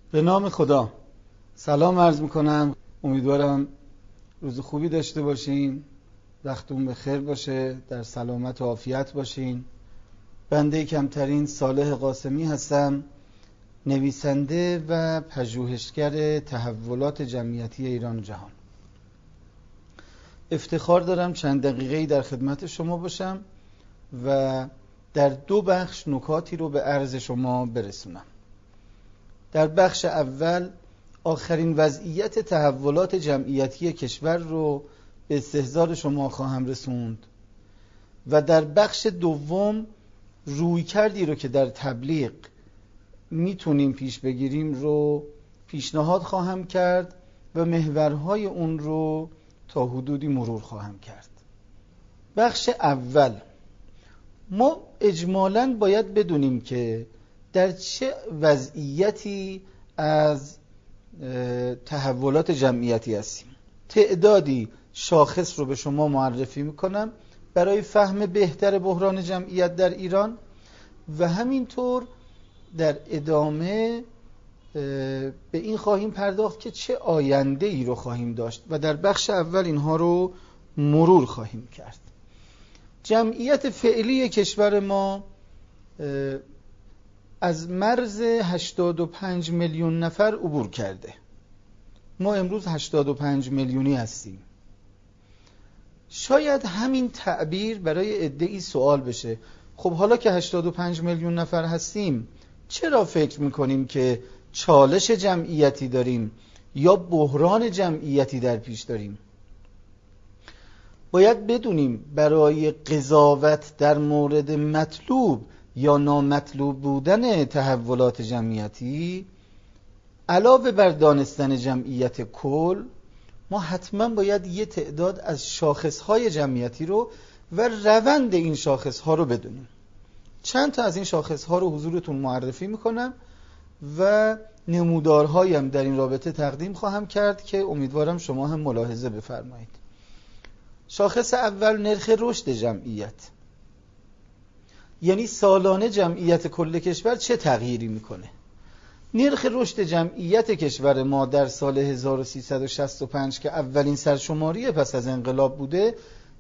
به نام خدا. سلام عرض میکنم. امیدوارم روز خوبی داشته باشین، وقتون بخیر باشه، در سلامت و عافیت باشین. بنده کمترین صالح قاسمی هستم، نویسنده و پژوهشگر تحولات جمعیتی ایران و جهان. افتخار دارم چند دقیقه‌ای در خدمت شما باشم و در دو بخش نکاتی رو به عرض شما برسونم. در بخش اول آخرین وضعیت تحولات جمعیتی کشور رو به استحضار شما خواهم رسوند و در بخش دوم رویکردی رو که در تبلیغ میتونیم پیش بگیریم رو پیشنهاد خواهم کرد و محورهای اون رو تا حدودی مرور خواهم کرد. بخش اول، ما اجمالاً باید بدونیم که در چه وضعیتی از تحولات جمعیتی هستیم. تعدادی شاخص رو به شما معرفی میکنم برای فهم بهتر بحران جمعیت در ایران و همینطور در ادامه به این خواهیم پرداخت که چه آینده ای رو خواهیم داشت و در بخش اول اینها رو مرور خواهیم کرد. جمعیت فعلی کشور ما از مرز 85 میلیون نفر عبور کرده. ما امروز 85 میلیونی هستیم. شاید همین تعبیر برای عده‌ای سوال بشه. خب حالا که 85 میلیون نفر هستیم، چرا فکر میکنیم که چالش جمعیتی داریم یا بحران جمعیتی در پیش داریم؟ باید بدونیم برای قضاوت در مورد مطلوب یا نامطلوب بودن تحولات جمعیتی، علاوه بر دانستن جمعیت کل، ما حتما باید یه تعداد از شاخصهای جمعیتی رو و روند این شاخصها رو بدونیم. چند تا از این شاخصها رو حضورتون معرفی میکنم و نمودارهایم در این رابطه تقدیم خواهم کرد که امیدوارم شما هم ملاحظه بفرمایید. شاخص اول، نرخ رشد جمعیت، یعنی سالانه جمعیت کل کشور چه تغییری میکنه. نرخ رشد جمعیت کشور ما در سال 1365 که اولین سرشماری پس از انقلاب بوده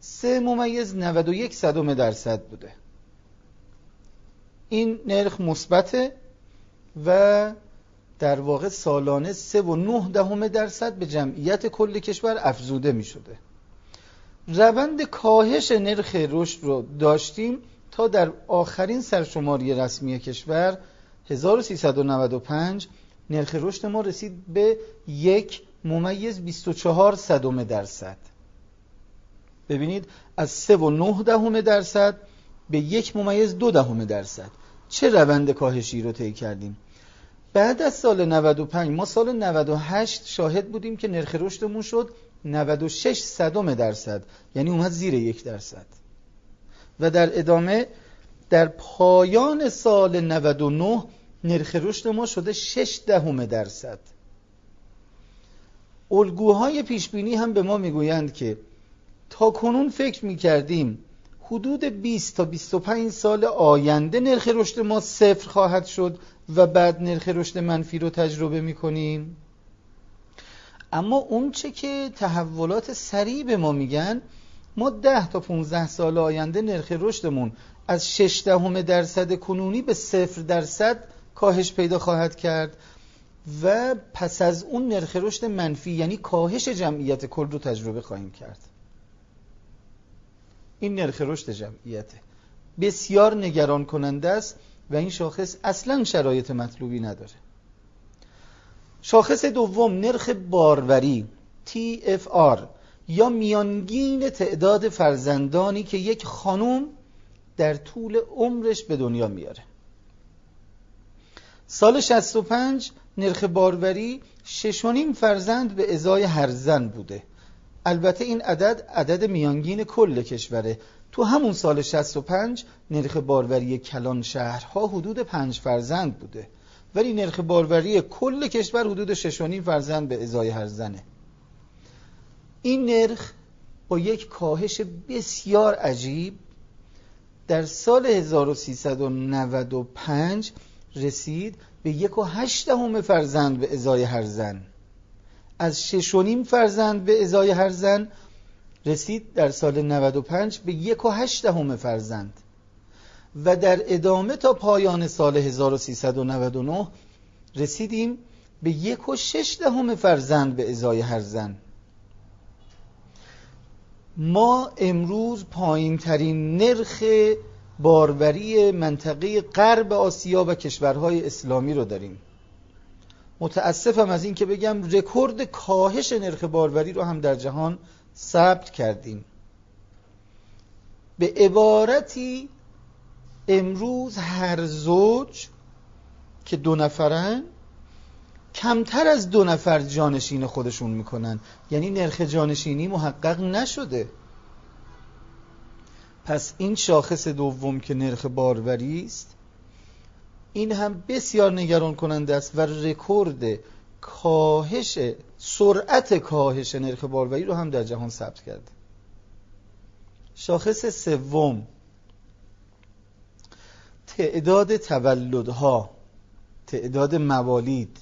3.91% بوده. این نرخ مثبته و در واقع سالانه 3.9% به جمعیت کل کشور افزوده می شده. روند کاهش نرخ رشد رو داشتیم تا در آخرین سرشماری رسمی کشور 1395 نرخ رشد ما رسید به 1.24%. ببینید، از 3.9% به 1.2%. چه روند کاهشی رو طی کردیم؟ بعد از سال 95 ما سال 98 شاهد بودیم که نرخ رشدمون شد 96%، یعنی اومد زیر 1%. و در ادامه در پایان سال 99 نرخ رشد ما شده 0.6%. الگوهای پیشبینی هم به ما میگویند که تا کنون فکر میکردیم حدود 20 تا 25 سال آینده نرخ رشد ما 0 خواهد شد و بعد نرخ رشد منفی رو تجربه میکنیم. اما اون چه که تحولات سریع به ما میگن، ما 10 تا 15 سال آینده نرخ رشدمون از 0.6% کنونی به 0% کاهش پیدا خواهد کرد و پس از اون نرخ رشد منفی، یعنی کاهش جمعیت کل رو تجربه خواهیم کرد. این نرخ رشد جمعیته بسیار نگران کننده است و این شاخص اصلا شرایط مطلوبی نداره. شاخص دوم، نرخ باروری TFR یا میانگین تعداد فرزندانی که یک خانم در طول عمرش به دنیا میاره. سال 65 نرخ باروری 6.5 فرزند به ازای هر زن بوده. البته این عدد میانگین کل کشوره. تو همون سال 65 نرخ باروری کلان شهرها حدود 5 فرزند بوده، ولی نرخ باروری کل کشور حدود 6.5 فرزند به ازای هر زنه. این نرخ با یک کاهش بسیار عجیب در سال 1395 رسید به 1.8 فرزند به ازای هر زن. از 6.5 فرزند به ازای هر زن رسید در سال 95 به 1.8 فرزند و در ادامه تا پایان سال 1399 رسیدیم به 1.6 فرزند به ازای هر زن. ما امروز پایین ترین نرخ باروری منطقه غرب آسیا و کشورهای اسلامی رو داریم. متاسفم از این که بگم رکورد کاهش نرخ باروری رو هم در جهان ثبت کردیم. به عبارتی امروز هر زوج که 2 نفرن کمتر از 2 نفر جانشین خودشون میکنن، یعنی نرخ جانشینی محقق نشده. پس این شاخص دوم که نرخ باروری است، این هم بسیار نگران کننده است و رکورد کاهش، سرعت کاهش نرخ باروری رو هم در جهان ثبت کرده. شاخص سوم تعداد تولدها، تعداد موالید.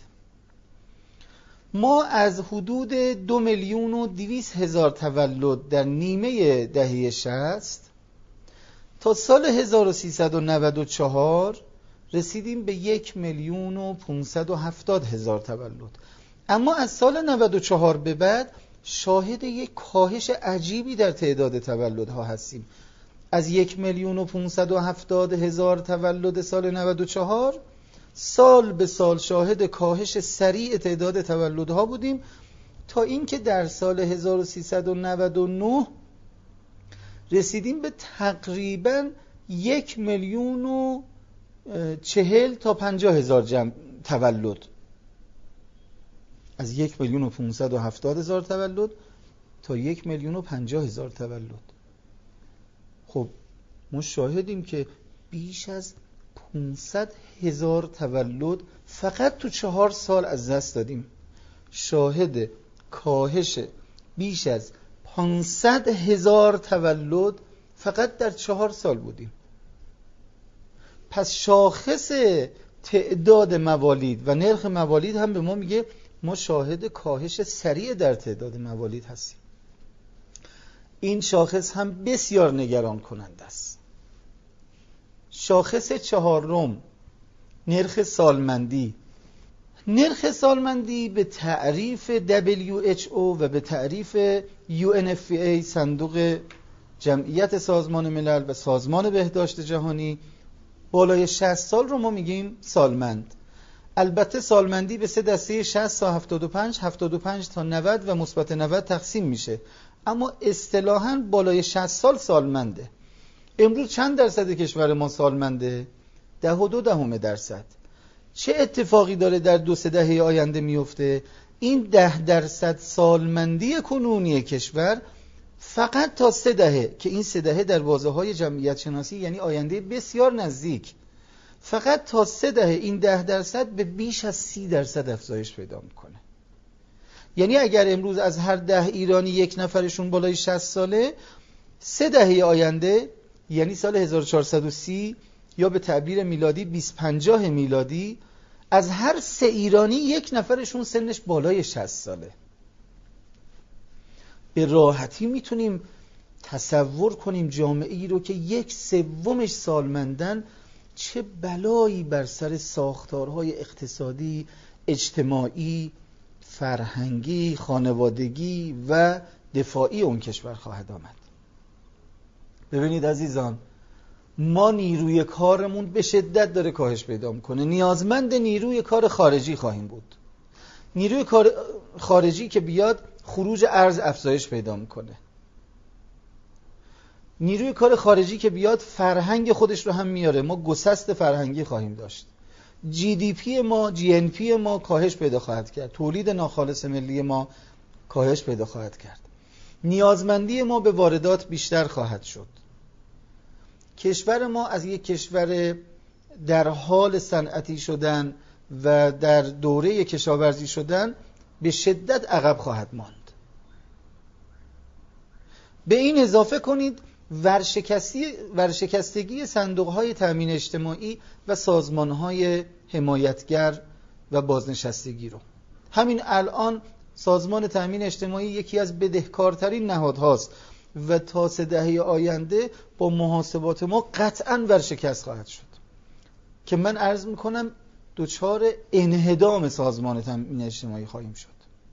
ما از حدود 2,200,000 تولد در نیمه دهه 60 تا سال 1394 رسیدیم به 1,570,000 تولد. اما از سال 94 به بعد شاهد یک کاهش عجیبی در تعداد تولدها هستیم. از 1,570,000 تولد سال 94 سال به سال شاهد کاهش سریع تعداد تولدها بودیم تا اینکه در سال 1399 رسیدیم به تقریباً 1,040,000 تا 50,000 تولد. از 1,570,000 تولد تا 1,050,000 تولد. خب ما شاهدیم که بیش از 500,000 تولد فقط تو 4 سال از دست دادیم. شاهد کاهش بیش از 500,000 تولد فقط در 4 سال بودیم. پس شاخص تعداد موالید و نرخ موالید هم به ما میگه ما شاهد کاهش سریع در تعداد موالید هستیم. این شاخص هم بسیار نگران کننده است. شاخص 4 نرخ سالمندی. نرخ سالمندی به تعریف WHO و به تعریف UNFPA صندوق جمعیت سازمان ملل و سازمان بهداشت جهانی بالای 60 سال رو ما میگیم سالمند. البته سالمندی به 3 دسته 60 تا 75 تا 90 و مثبت 90 تقسیم میشه، اما اصطلاحاً بالای 60 سال سالمنده. امروز چند درصد کشور ما سالمنده؟ 10.2%. چه اتفاقی داره در 2-3 دهه آینده میفته؟ این 10% سالمندی کنونی کشور فقط تا 3 دهه، که این 3 دهه در بازه‌های جمعیت شناسی یعنی آینده بسیار نزدیک، فقط تا 3 دهه این 10% به بیش از 30% افزایش پیدا میکنه. یعنی اگر امروز از هر 10 ایرانی 1 نفرشون بالای 60 ساله، 3 دهه آینده یعنی سال 1430 یا به تعبیر میلادی 2050 میلادی از هر 3 ایرانی 1 نفرشون سنش بالای 60 ساله. به راحتی میتونیم تصور کنیم جامعه ای رو که 1/3 سالمندن چه بلایی بر سر ساختارهای اقتصادی، اجتماعی، فرهنگی، خانوادگی و دفاعی اون کشور خواهد آمد. ببینید عزیزان، ما نیروی کارمون به شدت داره کاهش پیدا میکنه. نیازمند نیروی کار خارجی خواهیم بود. نیروی کار خارجی که بیاد خروج ارز افزایش پیدا میکنه. نیروی کار خارجی که بیاد فرهنگ خودش رو هم میاره. ما گسست فرهنگی خواهیم داشت. GDP ما، GNP ما کاهش پیدا خواهد کرد. تولید ناخالص ملی ما کاهش پیدا خواهد کرد. نیازمندی ما به واردات بیشتر خواهد شد. کشور ما از یک کشور در حال صنعتی شدن و در دوره کشاورزی شدن به شدت عقب خواهد ماند. به این اضافه کنید ورشکستگی صندوق‌های تأمین اجتماعی و سازمان‌های حمایتگر و بازنشستگی رو. همین الان سازمان تامین اجتماعی یکی از بدهکارترین نهادهاست و تا 3 دهه آینده با محاسبات ما قطعاً ورشکست خواهد شد که من عرض میکنم دچار انهدام سازمان تامین اجتماعی خواهیم شد.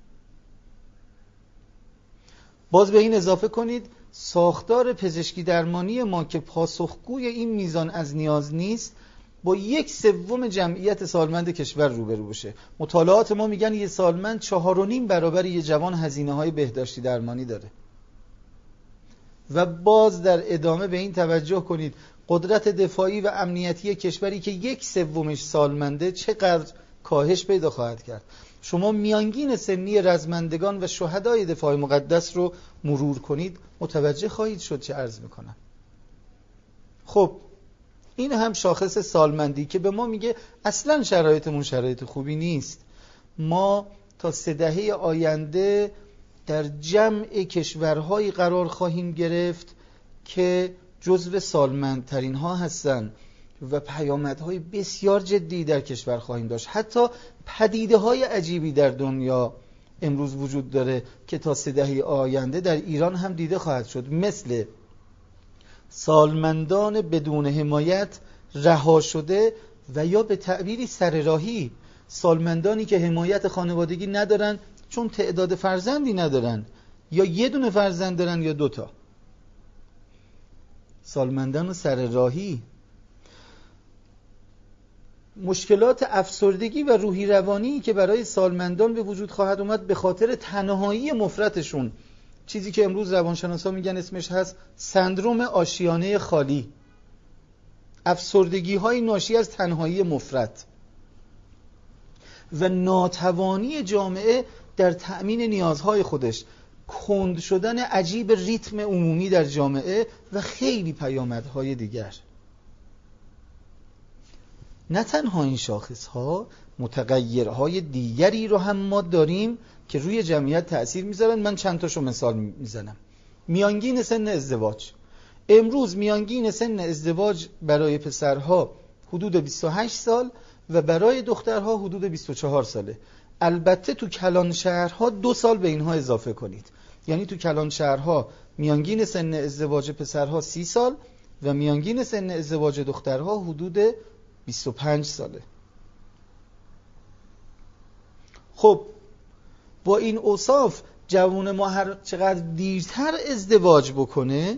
باز به این اضافه کنید ساختار پزشکی درمانی ما که پاسخگوی این میزان از نیاز نیست با 1/3 جمعیت سالمند کشور روبرو بشه. مطالعات ما میگن یه سالمند 4.5 برابر یه جوان هزینه‌های بهداشتی درمانی داره. و باز در ادامه به این توجه کنید قدرت دفاعی و امنیتی کشوری که 1/3 سالمنده چقدر کاهش پیدا خواهد کرد. شما میانگین سنی رزمندگان و شهدای دفاع مقدس رو مرور کنید متوجه خواهید شد چه عرض میکنم. خب این هم شاخص سالمندی که به ما میگه اصلا شرایطمون شرایط خوبی نیست. ما تا 3 دهه آینده در جمع کشورهایی قرار خواهیم گرفت که جزو سالمندترین ها هستند و پیامدهای بسیار جدی در کشور خواهیم داشت. حتی پدیده های عجیبی در دنیا امروز وجود داره که تا 3 دهه آینده در ایران هم دیده خواهد شد، مثل سالمندان بدون حمایت رها شده و یا به تعبیری سرراهی، سالمندانی که حمایت خانوادگی ندارن چون تعداد فرزندی ندارن یا یه دونه فرزند دارن یا 2 تا. سالمندان سرراهی. مشکلات افسردگی و روحی روانی که برای سالمندان به وجود خواهد اومد به خاطر تنهایی مفرطشون، چیزی که امروز روانشناسا میگن اسمش هست سندروم آشیانه خالی، افسردگی های ناشی از تنهایی مفرط و ناتوانی جامعه در تأمین نیازهای خودش، کند شدن عجیب ریتم عمومی در جامعه و خیلی پیامدهای دیگر. نه تنها این شاخصها، متغیرهای دیگری رو هم ما داریم که روی جمعیت تأثیر میذارن. من چند تاشو مثال میزنم. میانگین سن ازدواج. امروز میانگین سن ازدواج برای پسرها حدود 28 سال و برای دخترها حدود 24 ساله. البته تو کلان شهرها 2 سال به اینها اضافه کنید. یعنی تو کلان شهرها میانگین سن ازدواج پسرها 30 سال و میانگین سن ازدواج دخترها حدود 25 ساله. خب با این اوصاف جوان ما هر چقدر دیرتر ازدواج بکنه،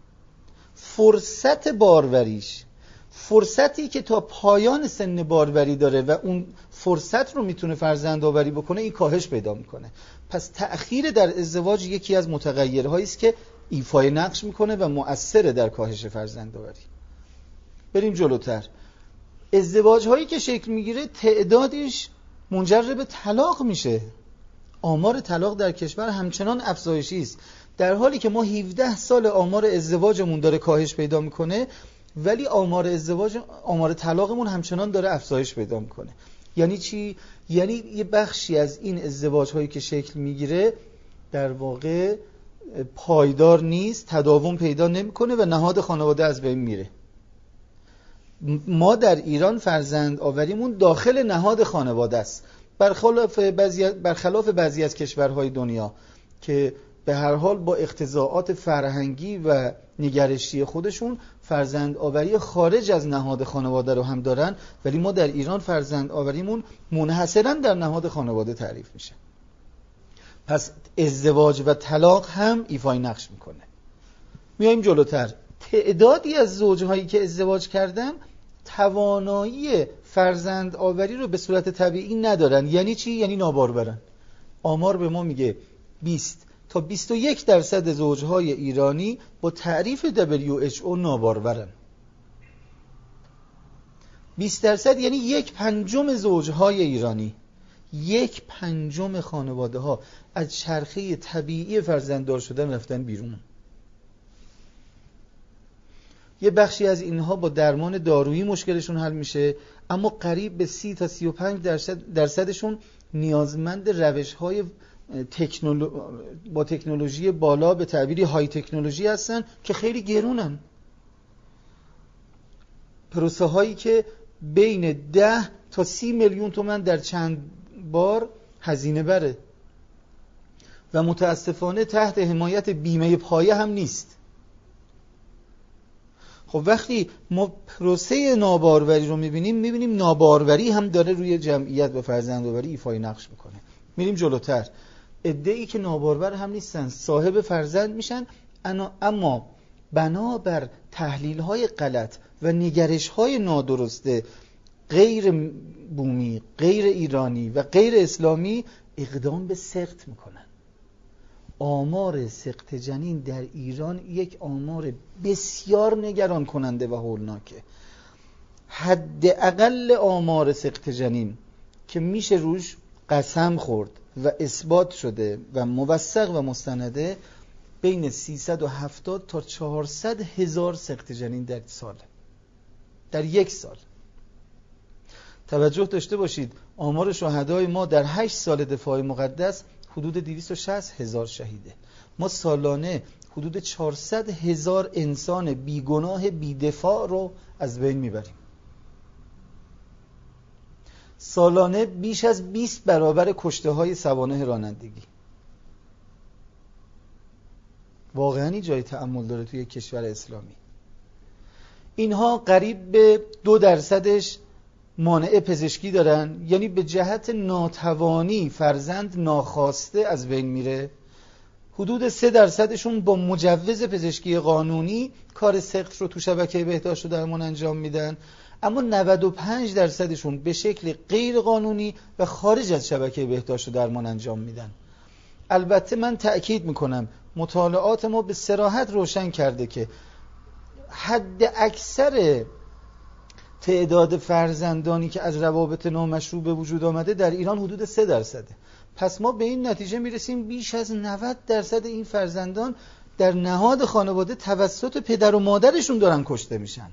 فرصت باروریش، فرصتی که تا پایان سن باروری داره و اون فرصت رو میتونه فرزند آوری بکنه، این کاهش پیدا میکنه. پس تأخیر در ازدواج یکی از متغیرهایی است که ایفای نقش میکنه و مؤثره در کاهش فرزند آوری. بریم جلوتر. ازدواج هایی که شکل میگیره تعدادش منجر به طلاق میشه. آمار طلاق در کشور همچنان افزایشی است، در حالی که ما 17 سال آمار ازدواجمون داره کاهش پیدا میکنه، ولی آمار طلاقمون همچنان داره افزایش پیدا میکنه. یعنی چی؟ یعنی یه بخشی از این ازدواج هایی که شکل میگیره در واقع پایدار نیست، تداوم پیدا نمیکنه و نهاد خانواده از بین میره. ما در ایران فرزند آوریمون داخل نهاد خانواده است، برخلاف بعضی از کشورهای دنیا که به هر حال با اقتضاعات فرهنگی و نگرشی خودشون فرزند آوری خارج از نهاد خانواده رو هم دارن، ولی ما در ایران فرزند آوریمون منحصراً در نهاد خانواده تعریف میشه. پس ازدواج و طلاق هم ایفای نقش میکنه. میایم جلوتر. تعدادی از زوجهایی که ازدواج کردن توانایی فرزند آوری رو به صورت طبیعی ندارن. یعنی چی؟ یعنی نابارورن. آمار به ما میگه 20 تا 21% زوجهای ایرانی با تعریف WHO نابارورن. 20% یعنی 1/5 زوجهای ایرانی، 1/5 خانواده ها از چرخه طبیعی فرزنددار شدن رفتن بیرون. یه بخشی از اینها با درمان دارویی مشکلشون حل میشه، اما قریب به 30 تا 35% نیازمند روش‌های با تکنولوژی بالا، به تعبیری های تکنولوژی هستن که خیلی گرونن. پروسه هایی که بین 10 تا 30 میلیون تومان در چند بار هزینه بره و متاسفانه تحت حمایت بیمه پایه هم نیست. خب وقتی ما پروسه ناباروری رو میبینیم ناباروری هم داره روی جمعیت و فرزندآوری ایفای نقش میکنه. میریم جلوتر، عده‌ای که نابارور هم نیستن صاحب فرزند میشن، اما بنابر تحلیل‌های غلط و نگرش‌های نادرسته غیر بومی، غیر ایرانی و غیر اسلامی اقدام به سقط میکنن. آمار سقط جنین در ایران یک آمار بسیار نگران کننده و هولناکه. حداقل آمار سقط جنین که میشه روش قسم خورد و اثبات شده و موثق و مستنده بین 370 تا 400 هزار سقط جنین در سال، در یک سال. توجه داشته باشید آمار شهدای ما در 8 سال دفاع مقدس حدود 260 هزار شهیده. ما سالانه حدود 400 هزار انسان بیگناه بیدفاع رو از بین میبریم. سالانه بیش از 20 برابر کشته های سوانح رانندگی. واقعا جای تأمل داره توی کشور اسلامی. اینها قریب به 2% مانع پزشکی دارن، یعنی به جهت ناتوانی فرزند ناخواسته از بین میره. حدود 3%شون با مجوز پزشکی قانونی کار سقط رو تو شبکه بهداشت و درمان انجام میدن، اما 95%شون به شکل غیر قانونی و خارج از شبکه بهداشت و درمان انجام میدن. البته من تأکید میکنم مطالعات ما به صراحت روشن کرده که حد اکثر تعداد فرزندانی که از روابط نامشروع به وجود آمده در ایران حدود 3%. پس ما به این نتیجه میرسیم بیش از 90% این فرزندان در نهاد خانواده توسط پدر و مادرشون دارن کشته میشن.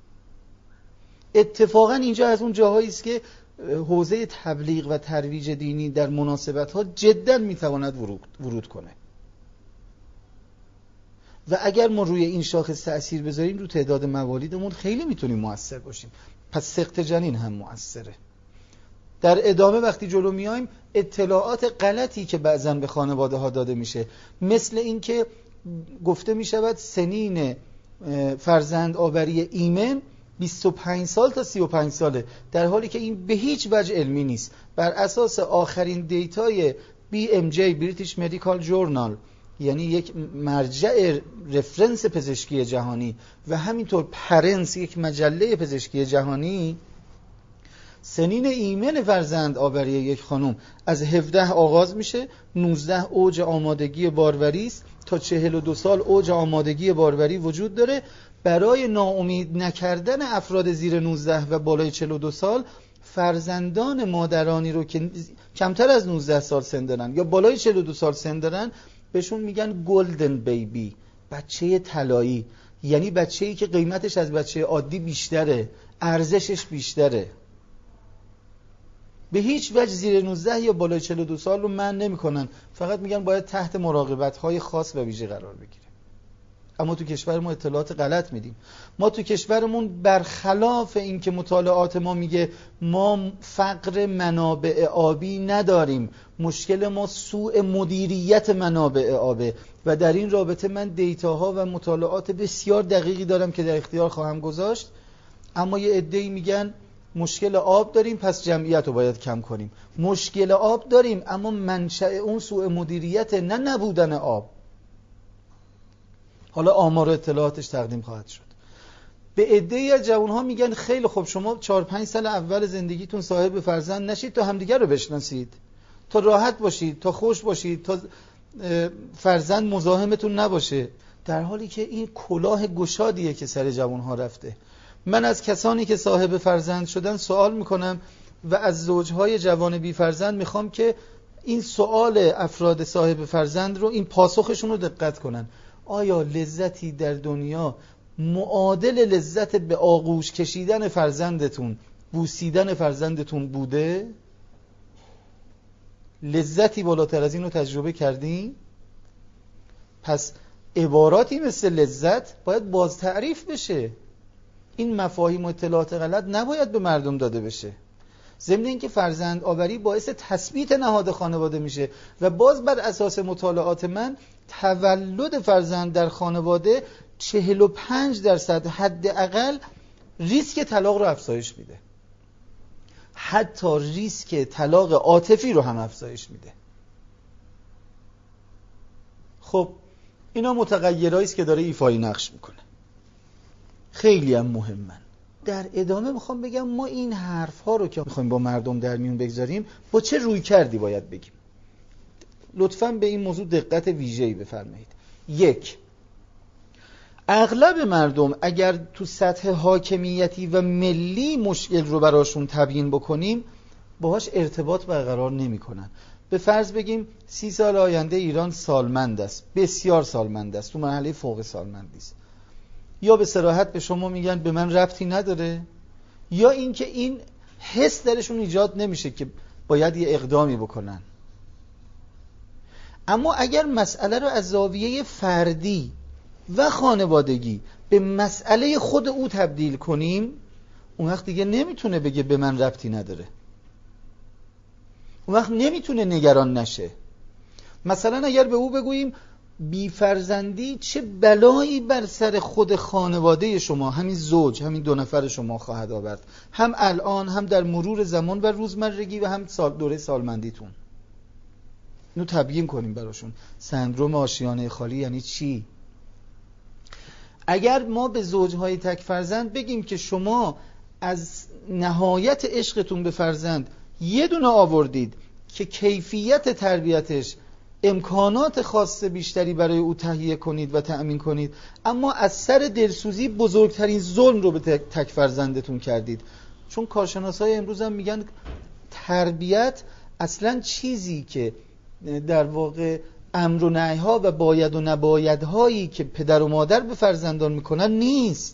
اتفاقا اینجا از اون جاهایی است که حوزه تبلیغ و ترویج دینی در مناسبت‌ها جداً میتواند ورود کنه. و اگر ما روی این شاخص تأثیر بذاریم رو تعداد موالیدمون خیلی میتونیم مؤثر باشیم. پس سقط جنین هم مؤثره. در ادامه وقتی جلو میایم اطلاعات غلطی که بعضاً به خانواده ها داده میشه، مثل این که گفته میشود سنین فرزند آوری ایمن 25 سال تا 35 ساله، در حالی که این به هیچ وجه علمی نیست. بر اساس آخرین دیتای BMJ بریتیش مدیکال جورنال، یعنی یک مرجع رفرنس پزشکی جهانی، و همینطور پرنس یک مجله پزشکی جهانی، سنین ایمن فرزند آوری یک خانم از 17 آغاز میشه، 19 اوج آمادگی باروری است، تا 42 سال اوج آمادگی باروری وجود داره. برای ناامید نکردن افراد زیر 19 و بالای 42 سال، فرزندان مادرانی رو که کمتر از 19 سال سن دارن یا بالای 42 سال سن دارن بهشون میگن گلدن بیبی، بچه طلایی، یعنی بچه‌ای که قیمتش از بچه عادی بیشتره، ارزشش بیشتره. به هیچ وجه زیر 19 یا بالای 42 سال رو منع نمی‌کنن، فقط میگن باید تحت مراقبت‌های خاص و ویژه قرار بگیره. اما تو کشور ما اطلاعات غلط میدیم. ما تو کشورمون برخلاف این که مطالعات ما میگه ما فقر منابع آبی نداریم، مشکل ما سوء مدیریت منابع آبه، و در این رابطه من دیتاها و مطالعات بسیار دقیقی دارم که در اختیار خواهم گذاشت. اما یه عده‌ای میگن مشکل آب داریم پس جمعیت رو باید کم کنیم. مشکل آب داریم اما منشأ اون سوء مدیریت، نه نبودن آب. حالا آمار و اطلاعاتش تقدیم خواهد شد. به عده‌ای از جوان‌ها میگن خیلی خوب شما 4-5 سال اول زندگیتون صاحب فرزند نشید تا همدیگر رو بشناسید، تا راحت باشید، تا خوش باشید، تا فرزند مزاحمتون نباشه، در حالی که این کلاه گشادیه که سر جوان‌ها رفته. من از کسانی که صاحب فرزند شدن سوال میکنم و از زوجهای جوان بی فرزند میخوام که این سوال افراد صاحب فرزند رو، این پاسخشون رو دقت کنن. آیا لذتی در دنیا معادل لذت به آغوش کشیدن فرزندتون، بوسیدن فرزندتون بوده؟ لذتی بالاتر از این رو تجربه کردین؟ پس عباراتی مثل لذت باید باز تعریف بشه. این مفاهیم و اطلاعات غلط نباید به مردم داده بشه. ضمن اینکه فرزند آوری باعث تثبیت نهاد خانواده میشه و باز بر اساس مطالعات من تولد فرزند در خانواده 45% حداقل ریسک طلاق رو افزایش میده، حتی ریسک طلاق عاطفی رو هم افزایش میده. خب اینا متغیرایی است که داره ایفای نقش میکنه، خیلی هم مهمن. در ادامه میخوام بگم ما این حرف‌ها رو که میخوایم با مردم در میون بگذاریم با چه روی کردی باید بگیم. لطفاً به این موضوع دقت ویژه‌ای بفرمایید. 1. اغلب مردم اگر تو سطح حاکمیتی و ملی مشکل رو براشون تبیین بکنیم باهاش ارتباط برقرار نمی‌کنن. به فرض بگیم 30 سال آینده ایران سالمند است، بسیار سالمند است، تو مرحله فوق سالمندی است. یا به صراحت به شما میگن به من ربطی نداره، یا اینکه این حس درشون ایجاد نمیشه که باید یه اقدامی بکنن. اما اگر مسئله رو از زاویه فردی و خانوادگی به مسئله خود او تبدیل کنیم، اون وقت دیگه نمیتونه بگه به من ربطی نداره، اون وقت نمیتونه نگران نشه. مثلا اگر به او بگوییم بی فرزندی چه بلایی بر سر خود خانواده شما، همین زوج، همین 2 نفر شما خواهد آورد، هم الان، هم در مرور زمان و روزمرگی و هم دوره سالمندیتون. اینو تبیین کنیم براشون. سندروم آشیانه خالی یعنی چی؟ اگر ما به زوجهای تک فرزند بگیم که شما از نهایت عشقتون به فرزند یه دونه آوردید که کیفیت تربیتش امکانات خاص بیشتری برای او تهیه کنید و تأمین کنید، اما از سر دلسوزی بزرگترین ظلم رو به تک فرزندتون کردید. چون کارشناسای امروز هم میگن تربیت اصلا چیزی که در واقع امر و نهی‌ها و باید و نبایدهایی که پدر و مادر به فرزندان میکنن نیست.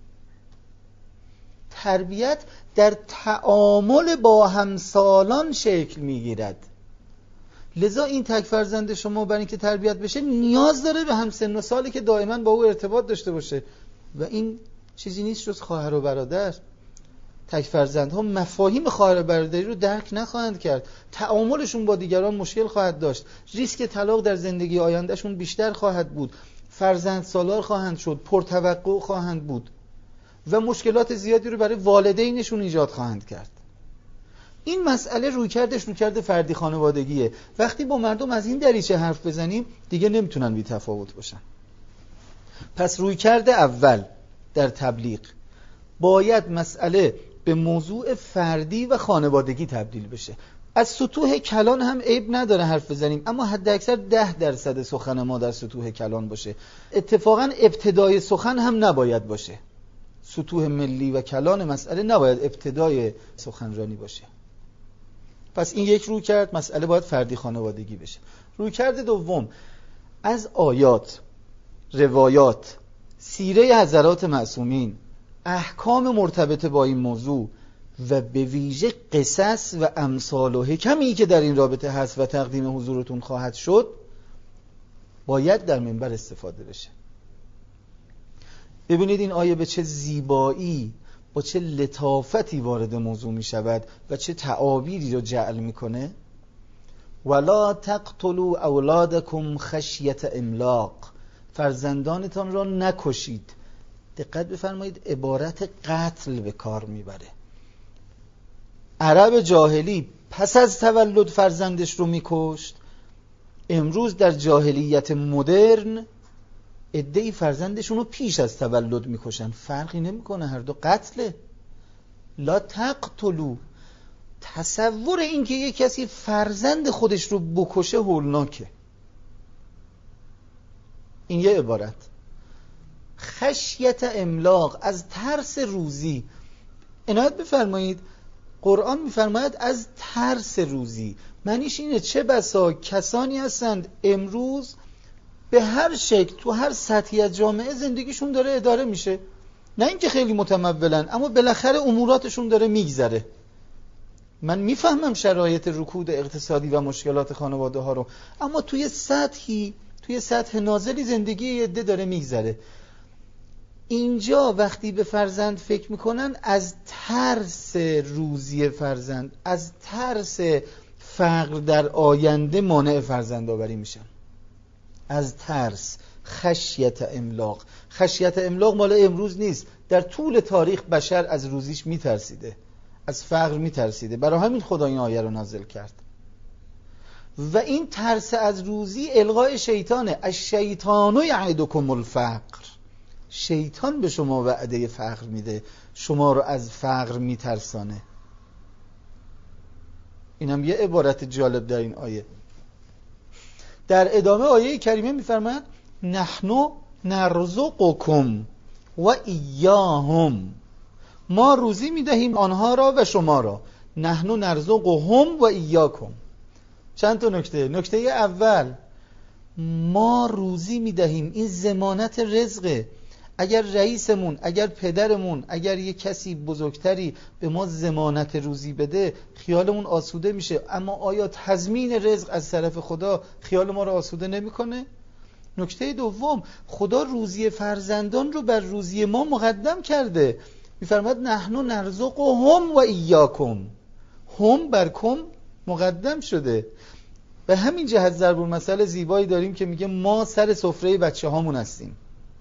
تربیت در تعامل با همسالان شکل میگیرد. لذا این تک فرزند شما برای اینکه تربیت بشه نیاز داره به هم سن و سالی که دائما با او ارتباط داشته باشه و این چیزی نیست جز خواهر و برادر. تک فرزندها مفاهیم خواهر و برادری رو درک نخواهند کرد، تعاملشون با دیگران مشکل خواهد داشت، ریسک طلاق در زندگی آیندهشون بیشتر خواهد بود، فرزند سالار خواهند شد، پرتوقع خواهند بود و مشکلات زیادی رو برای والدینشون ایجاد خواهند کرد. این مسئله رویکرد فردی خانوادگیه. وقتی با مردم از این دریچه حرف بزنیم دیگه نمیتونن بی تفاوت باشن. پس رویکرد اول در تبلیغ باید مسئله به موضوع فردی و خانوادگی تبدیل بشه. از سطوح کلان هم عیب نداره حرف بزنیم، اما حد اکثر 10% سخن ما در سطوح کلان باشه. اتفاقا ابتدای سخن هم نباید باشه. سطوح ملی و کلان مسئله نباید ابتدای سخنرانی باشه. پس این یک رویکرد، مسئله باید فردی خانوادگی بشه. رویکرد دوم، از آیات، روایات، سیره حضرات معصومین، احکام مرتبط با این موضوع و به ویژه قصص و امثال و حکمی که در این رابطه هست و تقدیم حضورتون خواهد شد باید در منبر استفاده بشه. ببینید این آیه به چه زیبایی، با چه لطافتی وارد موضوع می شود و چه تعابیری رو جعل می کنه. ولا تقتلوا اولادکم خشیة املاق، فرزندانتان را نکشید. دقت بفرمایید، عبارت قتل به کار میبره. عرب جاهلی پس از تولد فرزندش رو میکشت. امروز در جاهلیت مدرن عده‌ای فرزندشون رو پیش از تولد میکشن. فرقی نمیکنه، هر دو قتله. لا تقتلوا، تصور این که یک کسی فرزند خودش رو بکشه هولناکه. این یه عبارت. خشیت املاق، از ترس روزی. عنایت بفرمایید، قرآن میفرماید از ترس روزی. معنیش اینه چه بسا کسانی هستند امروز به هر شکل تو هر سطحی از جامعه زندگیشون داره اداره میشه، نه اینکه خیلی متمولن، اما بالاخره اموراتشون داره میگذره. من میفهمم شرایط رکود اقتصادی و مشکلات خانواده ها رو، اما توی سطح نازلی زندگی یه عده داره میگذره. اینجا وقتی به فرزند فکر میکنن از ترس روزی فرزند، از ترس فقر در آینده مانع فرزند آوری میشن. از ترس، خشیت املاق. خشیت املاق مال امروز نیست، در طول تاریخ بشر از روزیش میترسیده، از فقر میترسیده، برای همین خدا این آیه رو نازل کرد. و این ترس از روزی الغای شیطانه. الشیطان یعدکم الفقر، شیطان به شما وعده فقر میده، شما رو از فقر میترسانه. اینم یه عبارت جالب در این آیه. در ادامه آیه کریمه میفرماید نحن نرزقکم و ایاهم، ما روزی میدهیم آنها را و شما را. نحن نرزقهم و ایاکم. چند تا نکته. نکته اول، ما روزی میدهیم، این ضمانت رزقه. اگر رئیسمون، اگر پدرمون، اگر یه کسی بزرگتری به ما ضمانت روزی بده خیالمون آسوده میشه. اما آیا تضمین رزق از طرف خدا خیال ما رو آسوده نمیکنه؟ نکته دوم، خدا روزی فرزندان رو بر روزی ما مقدم کرده. میفرماید نحن نرزقهم و ایاکم، هم بر کم مقدم شده. به همین جهت ضرب المثل زیبایی داریم که میگه ما سر سفره بچه هامون هستیم.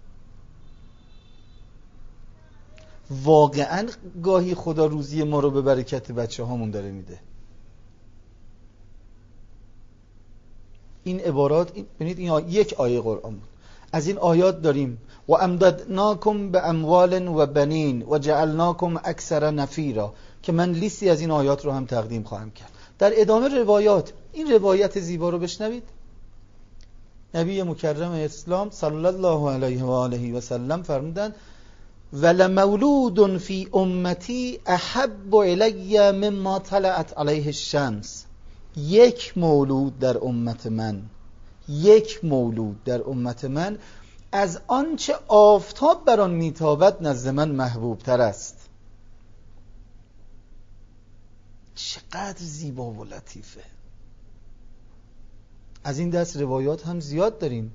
واقعا گاهی خدا روزی ما رو به برکت بچه هامون داره میده. این عبارات، ببینید این یک آیه قرآن بود. از این آیات داریم و امددناکم به اموال و بنین و جعلناکم اکثر نفیرا، که من لیستی از این آیات رو هم تقدیم خواهم کرد. در ادامه روایات، این روایت زیبا رو بشنوید. نبی مکرم اسلام صلی الله علیه و آله و سلم فرمودند ولمولود فی امتی احب الی مما طلعت علیه الشمس. یک مولود در امت من، یک مولود در امت من از آنچه آفتاب بر آن میتابد نزد من محبوب تر است. چقدر زیبا و لطیفه. از این دست روایات هم زیاد داریم.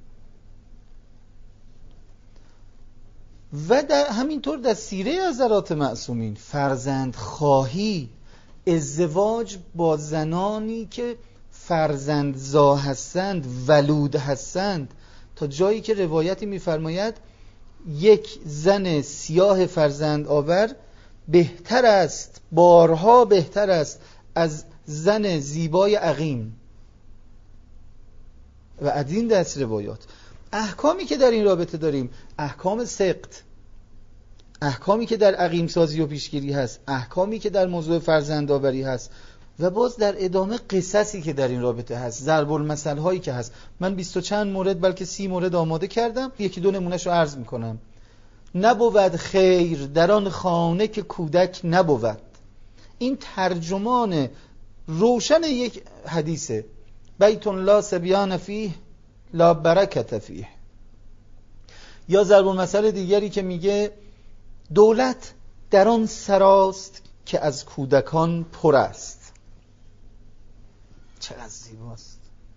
و در همینطور در سیره حضرات معصومین فرزند خواهی، ازدواج با زنانی که فرزندزا هستند، ولود هستند، تا جایی که روایتی میفرماید یک زن سیاه فرزند آور بهتر است، بارها بهتر است از زن زیبای عقیم. و از این دست روایات احکامی که در این رابطه داریم، احکام سقط، احکامی که در عقیم سازی و پیشگیری هست، احکامی که در موضوع فرزندآوری هست، و باز در ادامه قصصی که در این رابطه هست، ضرب المثل هایی که هست. من 20 چند مورد بلکه 30 مورد آماده کردم، یکی دو نمونهشو عرض میکنم. نبود خیر در آن خانه که کودک نبود. این ترجمان روشن یک حدیثه. بیت لا صبیان فیه لا برکت فیه. یا ضرب المثل دیگری که میگه دولت در آن سراست که از کودکان پر است. چقدر زیباست.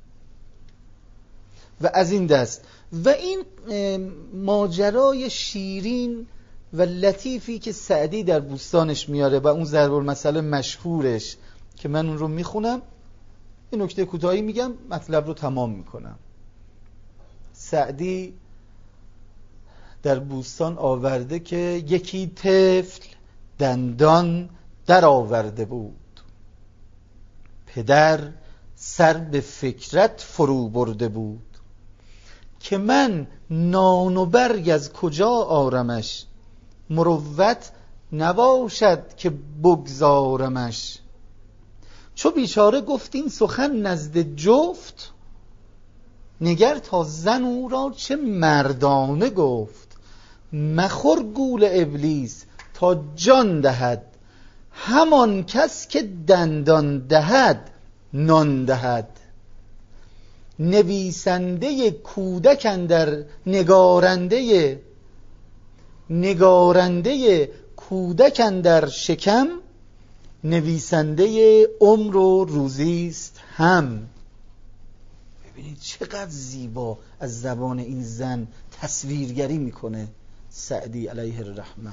و از این دست و این ماجرای شیرین و لطیفی که سعدی در بوستانش میاره و اون ضرب المثل مشهورش که من اون رو میخونم، این نکته کوتاهی میگم، مطلب رو تمام میکنم. سعدی در بوستان آورده که یکی طفل دندان در آورده بود، پدر سر به فکرت فرو برده بود، که من نان و برگ از کجا آرمش، مروت نباشد که بگذارمش. چو بیچاره گفت این سخن نزد جفت، نگر تا زن او را چه مردانه گفت. مخور گول ابلیس تا جان دهد، همان کس که دندان دهد نان دهد. نویسنده کودک اندر نگارنده کودک اندر شکم، نویسنده عمر و روزیست هم. ببینید چقدر زیبا از زبان این زن تصویرگری میکنه. سعدی علیه الرحمه.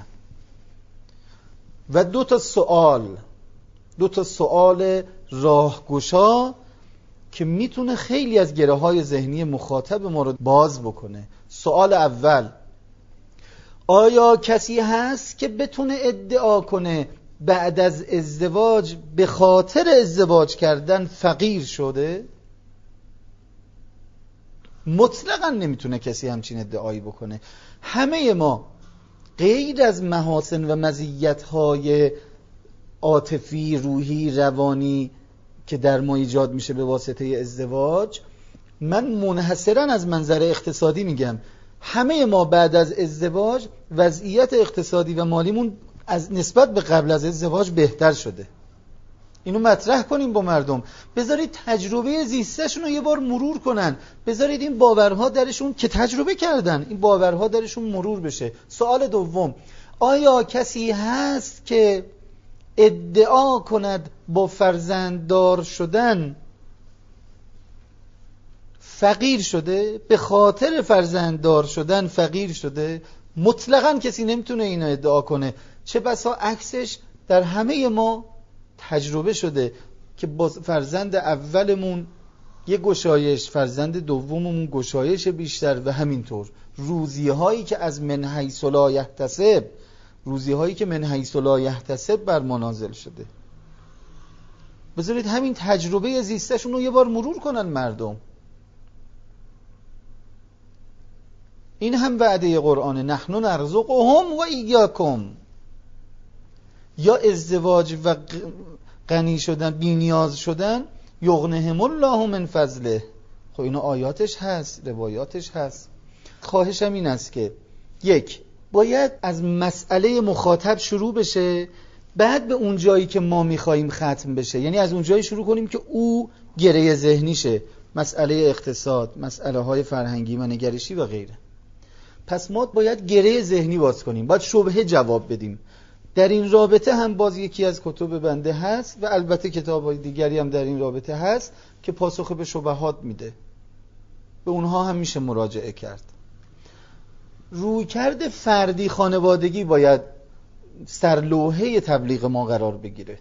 و دو تا سوال راهگشا که میتونه خیلی از گره های ذهنی مخاطب ما رو باز بکنه. سوال اول، آیا کسی هست که بتونه ادعا کنه بعد از ازدواج به خاطر ازدواج کردن فقیر شده؟ مطلقاً نمیتونه کسی همچین ادعایی بکنه. همه ما غیر از محاسن و مزیت‌های عاطفی، روحی، روانی که در ما ایجاد میشه به واسطه ازدواج، من منحصراً از منظر اقتصادی میگم، همه ما بعد از ازدواج وضعیت اقتصادی و مالیمون از نسبت به قبل از ازدواج بهتر شده. اینو مطرح کنیم با مردم، بذارید تجربه زیستشون رو یه بار مرور کنن، بذارید این باورها درشون که تجربه کردن این باورها درشون مرور بشه. سوال دوم، آیا کسی هست که ادعا کند با فرزنددار شدن فقیر شده، به خاطر فرزنددار شدن فقیر شده؟ مطلقاً کسی نمیتونه اینو ادعا کنه، چه بسا عکسش در همه ما تجربه شده که با فرزند اولمون یه گشایش، فرزند دوممون گشایش بیشتر و همینطور روزی‌هایی که از من حیث لا یحتسب، روزی‌هایی که من حیث لا یحتسب بر ما نازل شده. بذارید همین تجربه زیستشون رو یه بار مرور کنن مردم. این هم وعده قرآنه، نحن نرزقهم و ایاکم. یا ازدواج و غنی شدن، بی نیاز شدن، یغنهم الله من فضله. خب اینو آیاتش هست، روایاتش هست. خواهشم این است که یک، باید از مسئله مخاطب شروع بشه، بعد به اون جایی که ما میخواییم ختم بشه. یعنی از اون جایی شروع کنیم که او گره ذهنیشه، مسئله اقتصاد، مسئله های فرهنگی و نگرشی و غیره. پس ما باید گره ذهنی باز کنیم، باید شبهه جواب بدیم. در این رابطه هم باز یکی از کتب بنده هست و البته کتاب‌های دیگری هم در این رابطه هست که پاسخ به شبهات میده. به اونها هم میشه مراجعه کرد. رویکرد فردی خانوادگی باید سرلوحه تبلیغ ما قرار بگیره.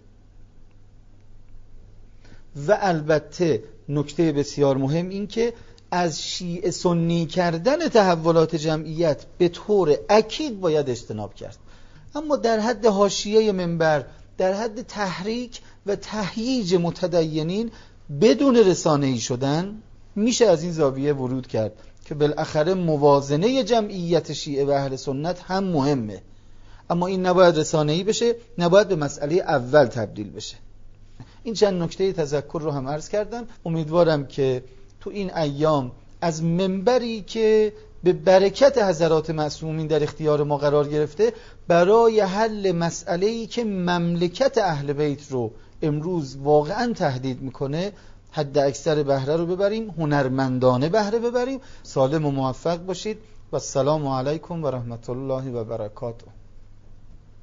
و البته نکته بسیار مهم این که از شیعه سنی کردن تحولات جمعیت به طور اکید باید اجتناب کرد. اما در حد حاشیه منبر، در حد تحریک و تهییج متدینین بدون رسانه‌ای شدن، میشه از این زاویه ورود کرد که بالاخره موازنه جمعیت شیعه و اهل سنت هم مهمه، اما این نباید رسانه‌ای بشه، نباید به مسئله اول تبدیل بشه. این چند نکته تذکر رو هم عرض کردم. امیدوارم که تو این ایام از منبری که به برکت حضرات معصومین در اختیار ما قرار گرفته، برای حل مسئله‌ای که مملکت اهل بیت رو امروز واقعا تهدید میکنه حد اکثر بهره رو ببریم، هنرمندانه بهره ببریم. سالم و موفق باشید و السلام علیکم و رحمت الله و برکاته.